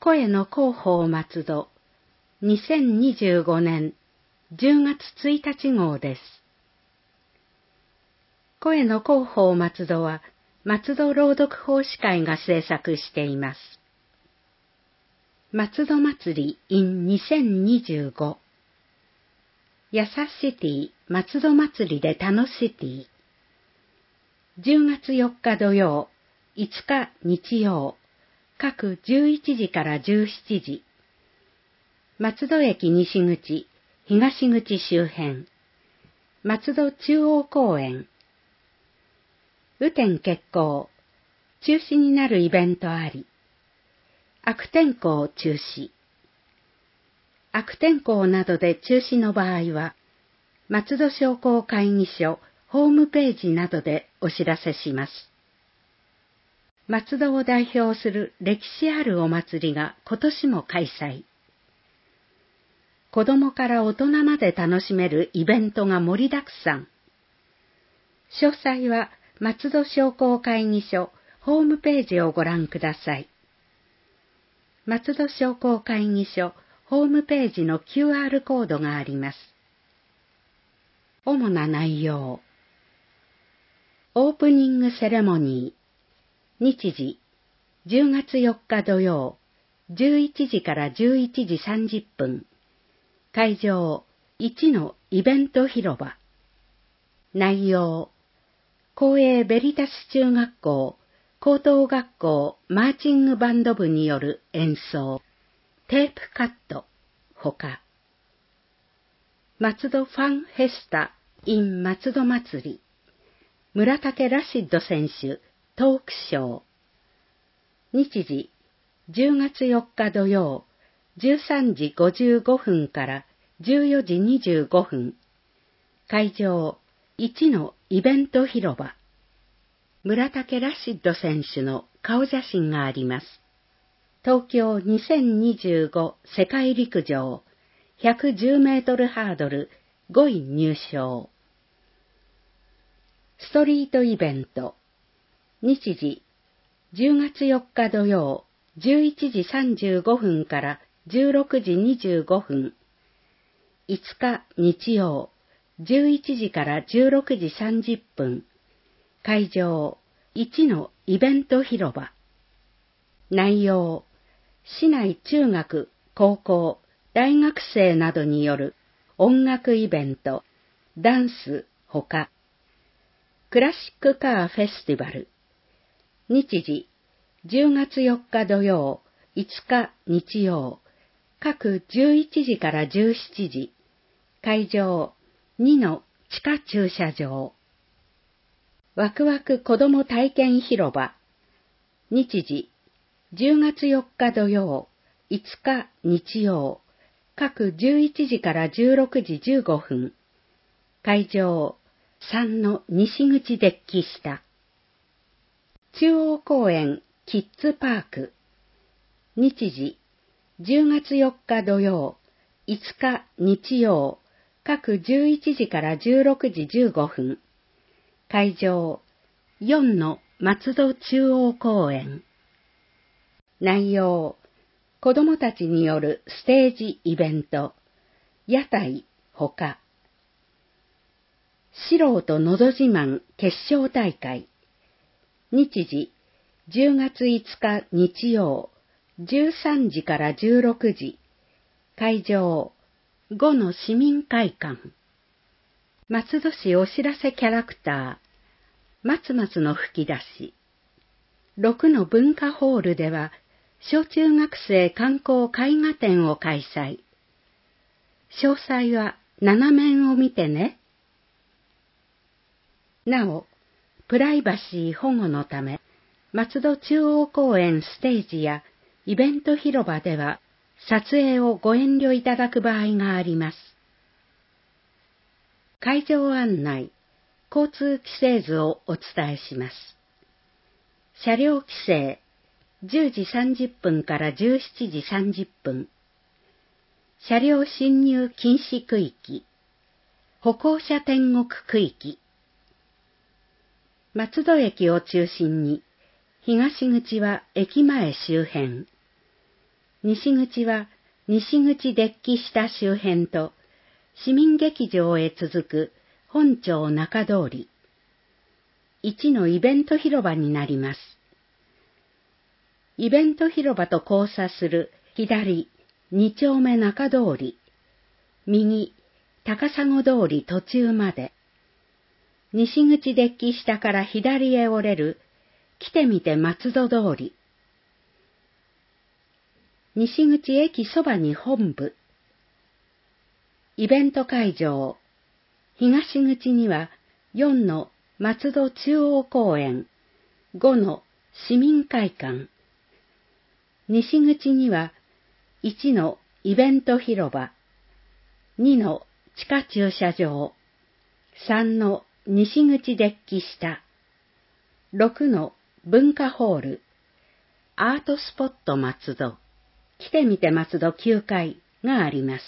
声の広報松戸2025年10月1日号です。声の広報松戸は松戸朗読奉仕会が制作しています。松戸祭り in 2025やさシティ松戸祭りで楽しティ10月4日土曜、5日日曜、各11時から17時。松戸駅西口、東口周辺。松戸中央公園。雨天決行。中止になるイベントあり。悪天候中止。悪天候などで中止の場合は、松戸商工会議所ホームページなどでお知らせします。松戸を代表する歴史あるお祭りが今年も開催。子供から大人まで楽しめるイベントが盛りだくさん。詳細は松戸商工会議所ホームページをご覧ください。松戸商工会議所ホームページの QR コードがあります。主な内容。オープニングセレモニー。日時、10月4日土曜、11時から11時30分。会場、1のイベント広場。内容、公営ベリタス中学校、高等学校マーチングバンド部による演奏、テープカット、ほか。松戸ファンフェスタ in 松戸祭り。村竹ラシッド選手、トークショー。日時、10月4日土曜、13時55分から14時25分。会場、1のイベント広場。村竹ラシッド選手の顔写真があります。東京2025世界陸上110メートルハードル5位入賞。ストリートイベント。日時、10月4日土曜、11時35分から16時25分。5日日曜、11時から16時30分。会場、1のイベント広場。内容、市内中学、高校、大学生などによる音楽イベント、ダンス、ほか。クラシックカーフェスティバル。日時、10月4日土曜、5日日曜、各11時から17時。会場、2の地下駐車場。ワクワク子ども体験広場。日時、10月4日土曜、5日日曜、各11時から16時15分。会場、3の西口デッキ下。中央公園キッズパーク。日時、10月4日土曜、5日日曜、各11時から16時15分。会場、4の松戸中央公園。内容、子どもたちによるステージイベント、屋台、ほか。素人のど自慢決勝大会。日時、10月5日日曜、13時から16時。会場、5の市民会館。松戸市お知らせキャラクター、松松の吹き出し。6の文化ホールでは、小中学生観光絵画展を開催。詳細は7面を見てね。なお、プライバシー保護のため、松戸中央公園ステージやイベント広場では、撮影をご遠慮いただく場合があります。会場案内、交通規制図をお伝えします。車両規制、10時30分から17時30分。車両進入禁止区域、歩行者天国区域。松戸駅を中心に、東口は駅前周辺。 西口は西口デッキ下周辺と市民劇場へ続く本町中通り、1のイベント広場になります。イベント広場と交差する左2丁目中通り、右高砂通り途中まで、西口デッキ下から左へ折れる来てみて松戸通り、西口駅そばに本部、イベント会場、東口には4の松戸中央公園、5の市民会館、西口には1のイベント広場、2の地下駐車場、3の西口デッキ下、6の文化ホール、アートスポット松戸、来てみて松戸9階があります。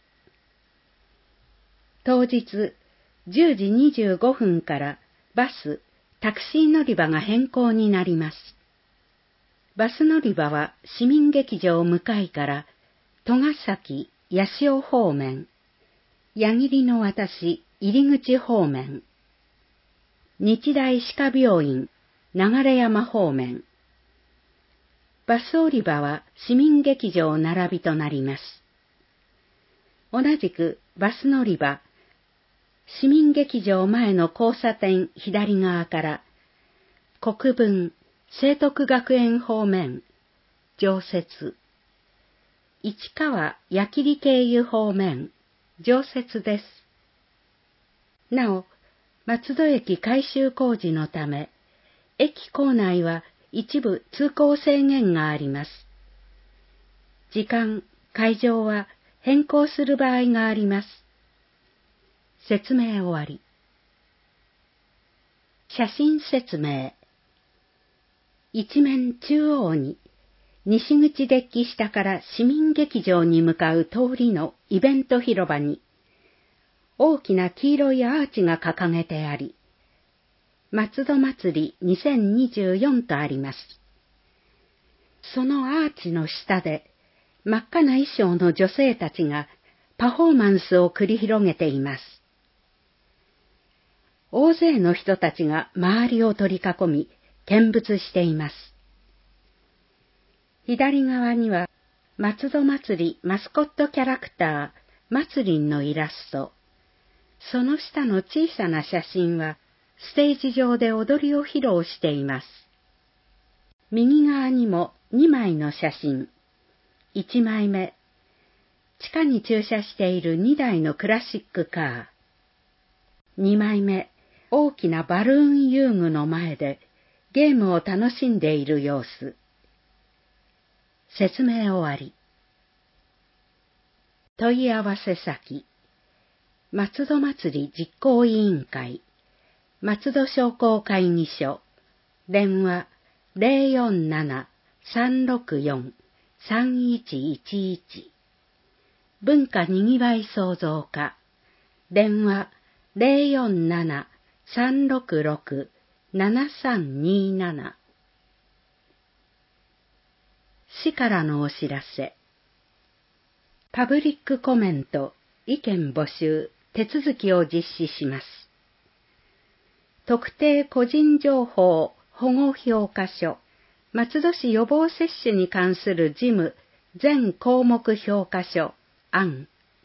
当日10時25分からバス、タクシー乗り場が変更になります。バス乗り場は市民劇場向かいから戸ヶ崎、八潮方面、矢切の渡し、入口方面、日大歯科病院、流山方面、バス降り場は市民劇場並びとなります。同じくバス乗り場、市民劇場前の交差点左側から国分、聖徳学園方面、常設、市川矢切経由方面、常設です。なお、松戸駅改修工事のため、駅構内は一部通行制限があります。時間、会場は変更する場合があります。説明終わり。写真説明。一面中央に、西口デッキ下から市民劇場に向かう通りのイベント広場に、大きな黄色いアーチが掲げてあり、松戸祭り2024とあります。そのアーチの下で、真っ赤な衣装の女性たちがパフォーマンスを繰り広げています。大勢の人たちが周りを取り囲み、見物しています。左側には、松戸祭りマスコットキャラクター、まつりんのイラスト。その下の小さな写真は、ステージ上で踊りを披露しています。右側にも2枚の写真。1枚目、地下に駐車している2台のクラシックカー。2枚目、大きなバルーン遊具の前でゲームを楽しんでいる様子。説明終わり。問い合わせ先、松戸祭り実行委員会、松戸商工会議所、電話047-364-3111、文化にぎわい創造課、電話047-366-7327。市からのお知らせ。パブリックコメント、意見募集、手続きを実施します。特定個人情報保護評価書、松戸市予防接種に関する事務全項目評価書案。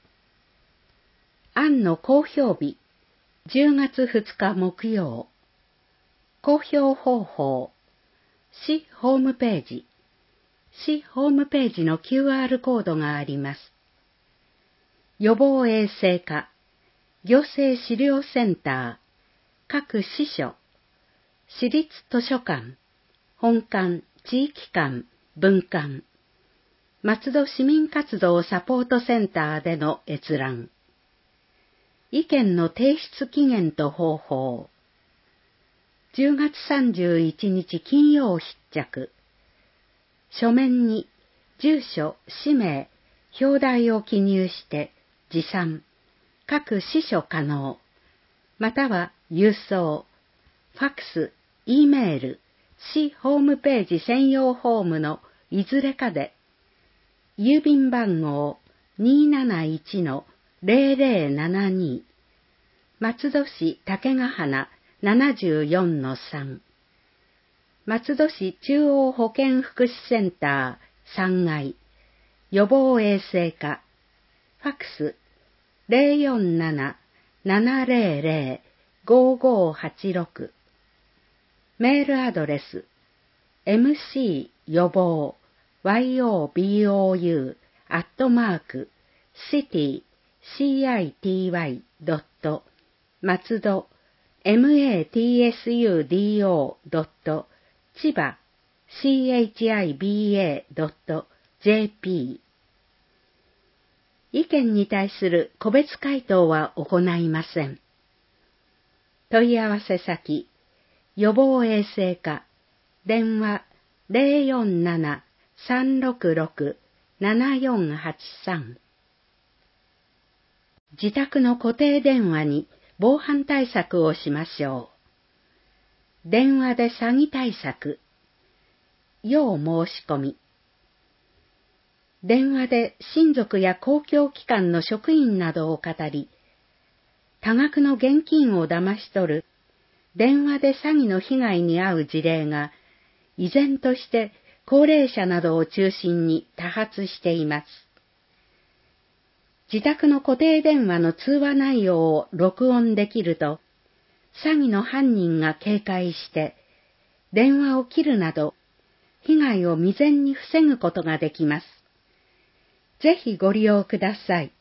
案の公表日、10月2日木曜。公表方法、市ホームページ。市ホームページの QR コードがあります。予防衛生課、行政資料センター、各支所、市立図書館、本館、地域館、分館、松戸市民活動サポートセンターでの閲覧。意見の提出期限と方法。10月31日金曜必着。書面に住所、氏名、表題を記入して持参、各支所可能、または郵送、ファックス、Eメール、市ホームページ専用フォームのいずれかで、 郵便番号 271-0072 松戸市竹ヶ花 74-3 松戸市中央保健福祉センター3階予防衛生課ファックス 047-700-5586 メールアドレス mc 予防yobou@city松戸 matsudo. 千葉 chiba.jp 意見に対する個別回答は行いません。問い合わせ先予防衛生課電話 047-366-7483 自宅の固定電話に防犯対策をしましょう。電話で詐欺対策。要申し込み。電話で親族や公共機関の職員などを語り、多額の現金を騙し取る電話で詐欺の被害に遭う事例が依然として高齢者などを中心に多発しています。自宅の固定電話の通話内容を録音できると、詐欺の犯人が警戒して電話を切るなど被害を未然に防ぐことができます。ぜひご利用ください。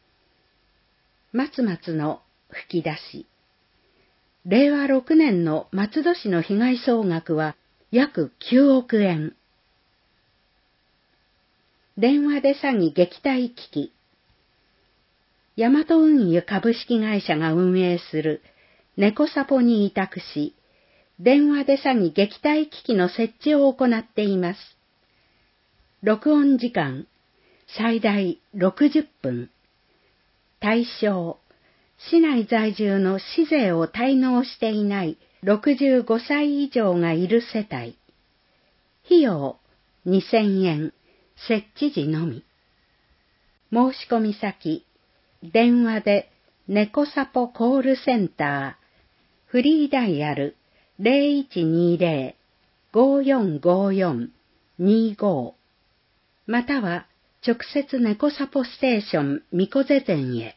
松松の吹き出し。令和6年の松戸市の被害総額は約9億円。電話で詐欺撃退機器。ヤマト運輸株式会社が運営する猫サポに委託し、電話で詐欺撃退機器の設置を行っています。録音時間最大60分。対象、市内在住の市税を滞納していない65歳以上がいる世帯。費用2000円、設置時のみ。申し込み先、電話で猫サポコールセンター、フリーダイヤル 0120-5454-25 または直接猫サポステーションみこぜ店へ。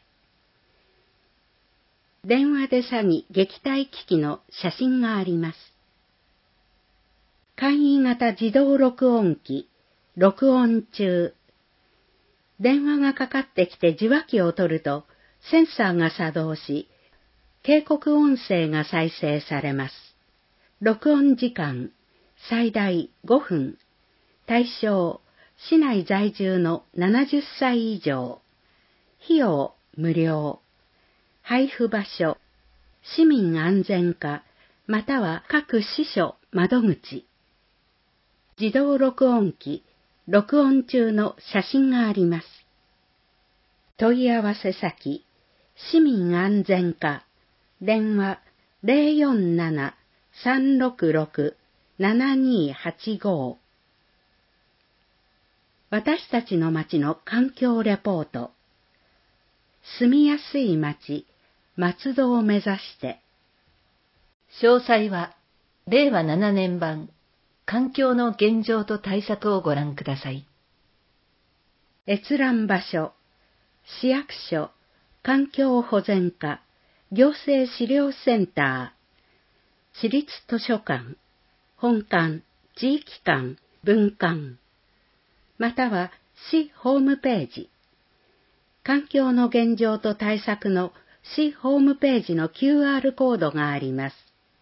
電話で詐欺撃退機器の写真があります。簡易型自動録音機、録音中。電話がかかってきて受話器を取ると、センサーが作動し、警告音声が再生されます。録音時間、最大5分。対象、市内在住の70歳以上。費用、無料。配布場所、市民安全課、または各支所、窓口。自動録音機、録音中の写真があります。問い合わせ先、市民安全課、電話 047-366-7285 私たちの町の環境レポート。住みやすい町、松戸を目指して。 詳細は、令和7年版、環境の現状と対策をご覧ください。 閲覧場所、市役所、環境保全課、行政資料センター、市立図書館、本館、地域館、分館、または市ホームページ。環境の現状と対策の市ホームページの QR コードがあります。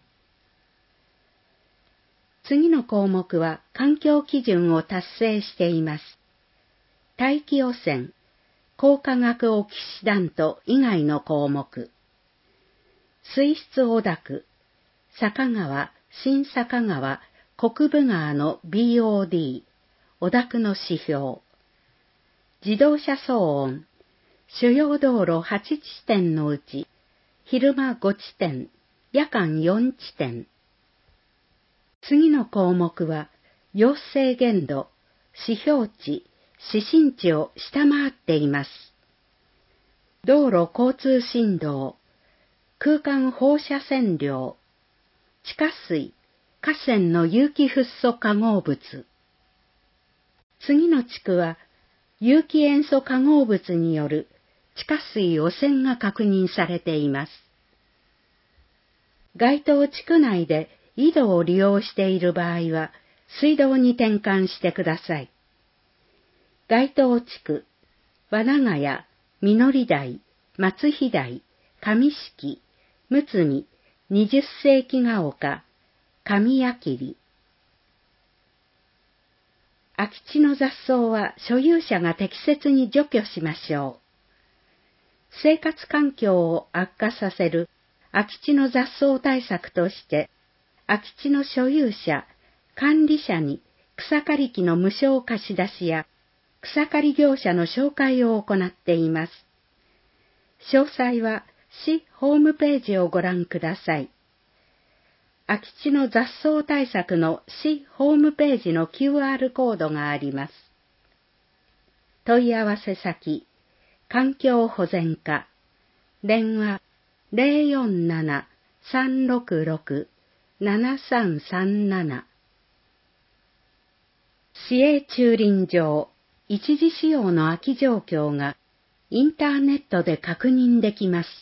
次の項目は環境基準を達成しています。大気汚染、高化学オキシダント以外の項目。水質汚濁、坂川、新坂川、国分川の BOD、汚濁の指標。自動車騒音、主要道路8地点のうち、昼間5地点、夜間4地点。次の項目は、陽性限度、指標値、 指針値を下回っています。道路交通振動、空間放射線量、地下水、河川の有機フッ素化合物。次の地区は、有機塩素化合物による地下水汚染が確認されています。該当地区内で井戸を利用している場合は、水道に転換してください。該当地区、和長屋、実台、松飛台、上敷、むつみ、20世紀が丘、上矢切。空き地の雑草は所有者が適切に除去しましょう。生活環境を悪化させる空き地の雑草対策として、空き地の所有者、管理者に草刈り機の無償貸し出しや草刈り業者の紹介を行っています。詳細は市ホームページをご覧ください。空き地の雑草対策の市ホームページの QR コードがあります。問い合わせ先、環境保全課、電話 047-366-7337。市営駐輪場、一時使用の空き状況がインターネットで確認できます。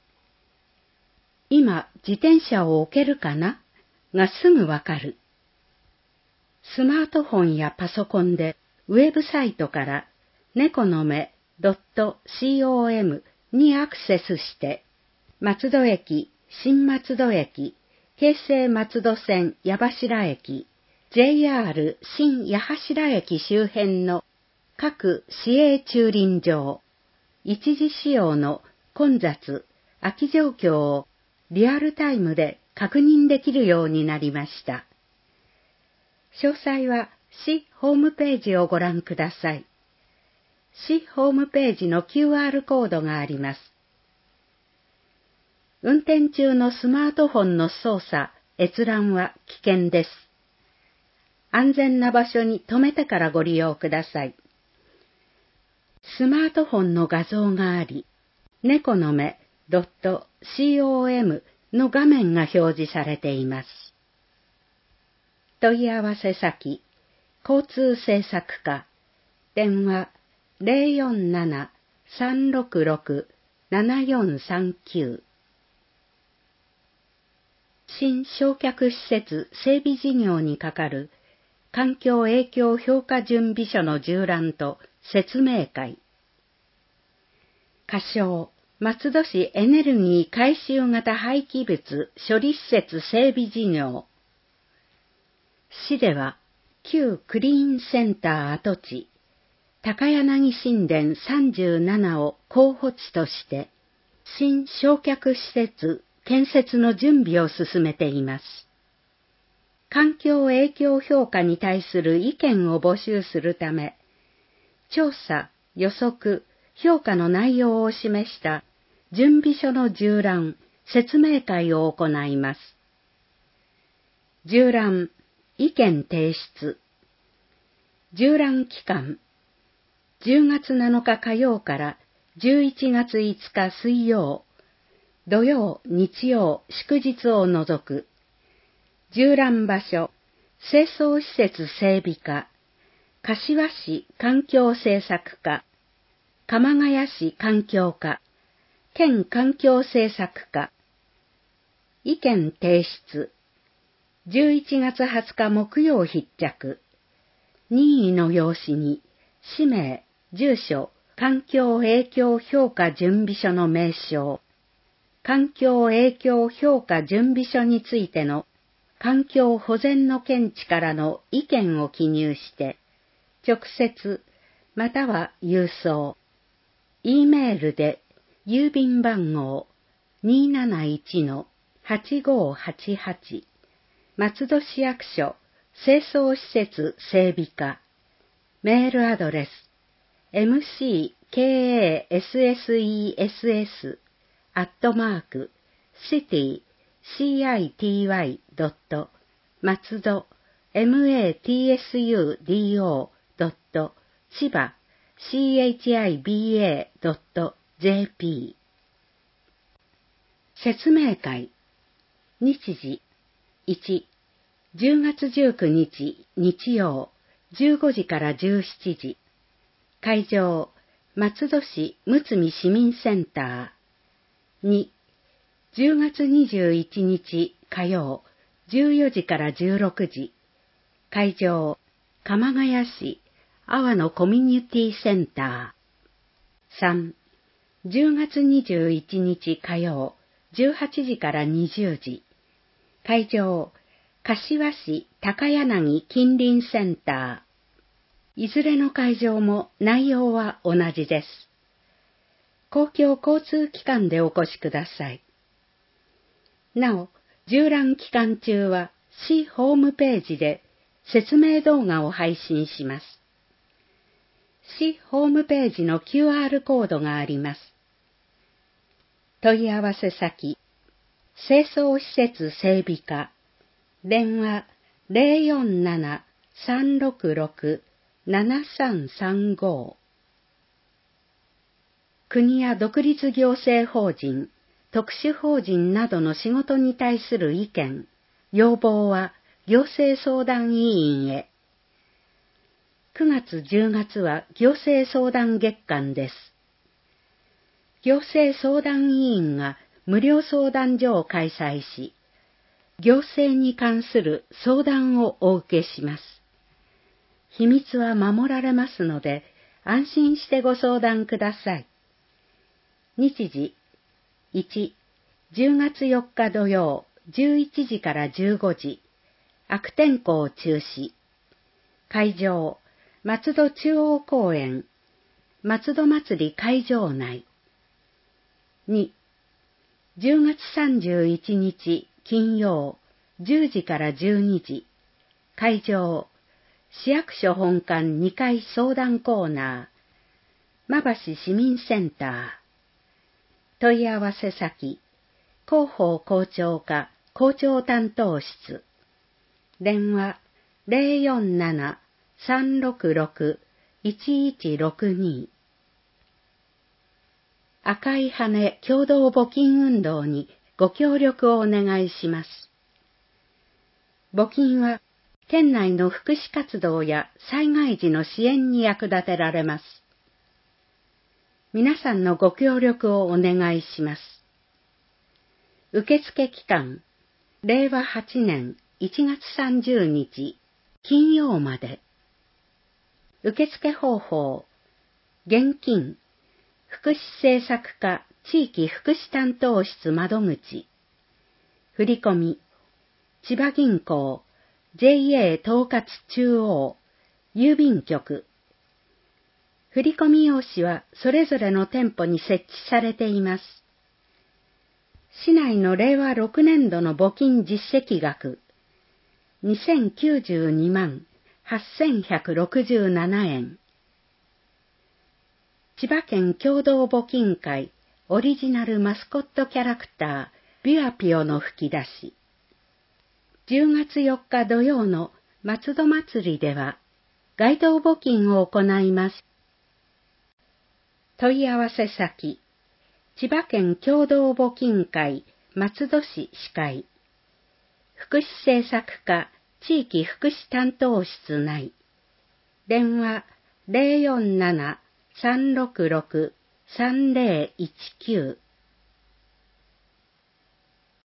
今、自転車を置けるかながすぐわかる。スマートフォンやパソコンでウェブサイトから猫の目 .com にアクセスして、松戸駅、新松戸駅、京成松戸線矢柱駅、JR 新矢柱駅周辺の各市営駐輪場、一時使用の混雑、空き状況をリアルタイムで確認できるようになりました。詳細は市ホームページをご覧ください。市ホームページの QR コードがあります。運転中のスマートフォンの操作、閲覧は危険です。安全な場所に止めてからご利用ください。スマートフォンの画像があり、猫の目 .com の画面が表示されています。問い合わせ先、交通政策課、電話 047-366-7439。新焼却施設整備事業にかかる環境影響評価準備書の縦覧と説明会。仮称、松戸市エネルギー回収型廃棄物処理施設整備事業。市では、旧クリーンセンター跡地、高柳新田37を候補地として、新焼却施設建設の準備を進めています。環境影響評価に対する意見を募集するため、調査、予測、評価の内容を示した準備書の縦覧、説明会を行います。縦覧、意見提出。縦覧期間、10月7日火曜から11月5日水曜、土曜、日曜、祝日を除く。縦覧場所、清掃施設整備課、柏市環境政策課、鎌ヶ谷市環境課、県環境政策課。意見提出。11月20日木曜必着。任意の用紙に、氏名、住所、環境影響評価準備書の名称、環境影響評価準備書についての環境保全の見地からの意見を記入して、直接、または郵送、Eメールで、郵便番号 271-8588 松戸市役所清掃施設整備課、メールアドレス mckasses@city.matsudo matsudo.jp 千葉 chiba.jp。 説明会。日時。1、10月19日日曜15時から17時。会場、松戸市むつみ市民センター。2、10月21日火曜14時から16時。会場、鎌ヶ谷市阿波野コミュニティセンター。3、10月21日火曜18時から20時。会場、柏市高柳近隣センター。いずれの会場も内容は同じです。公共交通機関でお越しください。なお、縦覧期間中は市ホームページで説明動画を配信します。市ホームページの QR コードがあります。問い合わせ先、清掃施設整備課、電話 047-366-7335。国や独立行政法人、特殊法人などの仕事に対する意見、要望は行政相談委員へ。9月10月は行政相談月間です。行政相談委員が無料相談所を開催し、行政に関する相談をお受けします。秘密は守られますので、安心してご相談ください。日時、1、10月4日土曜、11時から15時、悪天候中止。会場、松戸中央公園、松戸祭り会場内。2、10月31日金曜、10時から12時。会場、市役所本館2階相談コーナー、馬橋市民センター。問い合わせ先、広報校長課校長担当室。電話 047-366-1162。赤い羽共同募金運動にご協力をお願いします。募金は県内の福祉活動や災害時の支援に役立てられます。皆さんのご協力をお願いします。受付期間、令和8年1月30日金曜まで。受付方法、現金、福祉政策課地域福祉担当室窓口。振込、千葉銀行 JA 統括中央郵便局。振込用紙はそれぞれの店舗に設置されています。市内の令和6年度の募金実績額、2092万8167円。千葉県共同募金会オリジナルマスコットキャラクタービュアピオの吹き出し。10月4日土曜の松戸祭りでは街頭募金を行います。問い合わせ先、千葉県共同募金会松戸市司会、福祉政策課地域福祉担当室内。電話 047-366-3019。